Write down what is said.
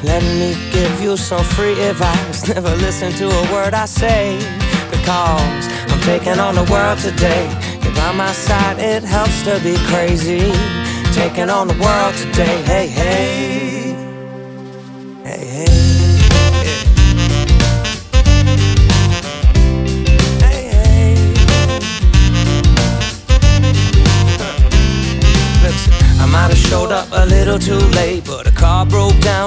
Let me give you some free advice. Never listen to a word I say, because I'm taking on the world today. You're by my side, it helps to be crazy. Taking on the world today. Hey, hey. Hey, hey. I might have showed up a little too late, but a car broke down